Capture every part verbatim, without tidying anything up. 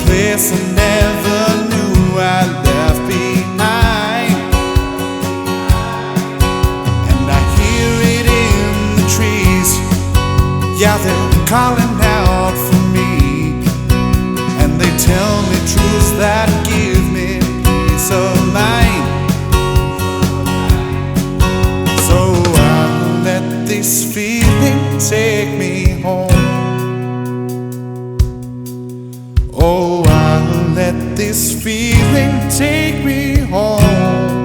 place I never knew I left behind. And I hear it in the trees, yeah, they're calling out for me. And they tell me truths that give me peace of mind. So I'll let this feeling take me home. Oh, I'll let this feeling take me home,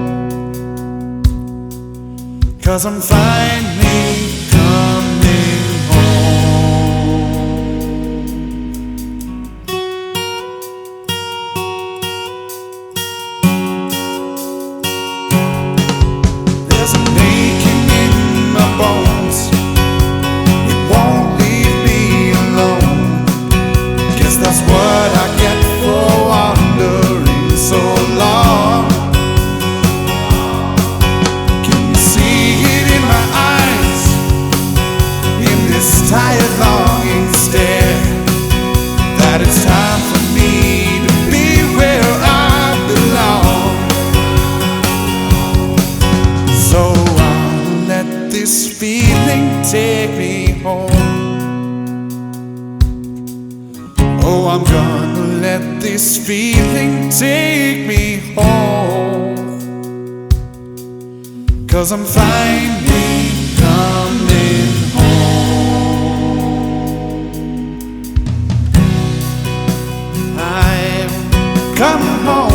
'cause I'm finally coming home. There's an aching in my bones, it won't leave me alone. Guess that's what I get for wandering so long. Can you see it in my eyes, in this tired longing stare, that it's time for me to be where I belong? So I'll let this feeling take me home. Oh, I'm gonna let this feeling take me home, 'cause I'm finally coming home. I'm coming home.